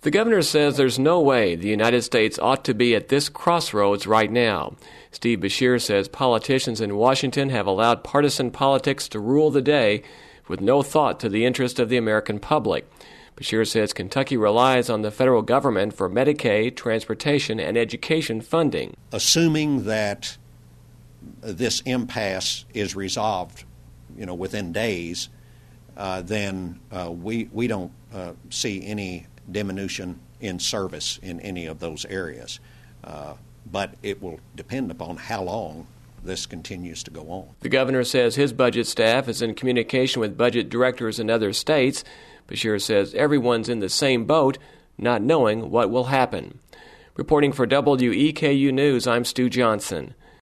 The governor says there's no way the United States ought to be at this crossroads right now. Steve Beshear says politicians in Washington have allowed partisan politics to rule the day with no thought to the interest of the American public. Beshear says Kentucky relies on the federal government for Medicaid, transportation, and education funding. Assuming that this impasse is resolved, within days, then we don't see any diminution in service in any of those areas. But it will depend upon how long this continues to go on. The governor says his budget staff is in communication with budget directors in other states. Beshear says everyone's in the same boat, not knowing what will happen. Reporting for WEKU News, I'm Stu Johnson.